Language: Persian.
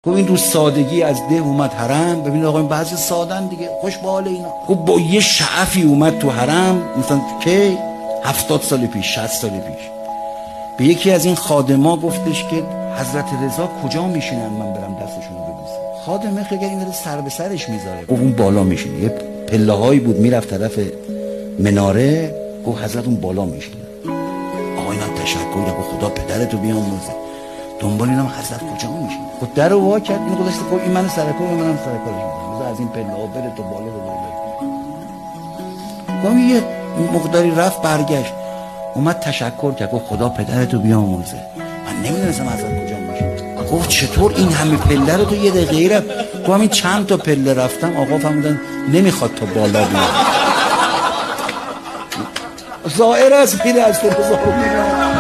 گفت این رو سادگی از ده اومد حرم. ببینید آقا این بعضی سادن دیگه، خوش به حال اینا. گفت با یه شعفی اومد تو حرم، مثلا که 70 سال پیش 60 سال پیش به یکی از این خادما گفتش که حضرت رضا کجا میشینن من برم دستشون رو ببوسم. خادمه خیلی این داره سر به سرش میذاره. گفت اون بالا میشینه. یه پله هایی بود میرفت طرف مناره. گفت حضرت اون بالا میشینه. آقا اینا تشکر کرد. گفت خدا پدرتو بیامرزه. دنبال اینم حضرت کجا میشینه. گفت در رو وا کرد. این گذاشت گفت این منو سرکار، منم سرکارش میذارم. مثلا از این پله ها بره تو بالا رو بره. گفت یه مقداری رفت برگشت. اومد تشکر کرد. گفت خدا پدرتو بیامرزه. من نمیدونستم حضرت کجا میشینه. گفت چطور این همه پله رو تو یه دقیقه رفت؟ گفت این چند تا پله رفتم آقا فهمیدن نمیخواد تا بالا بیاد. ظاهر از میره از تو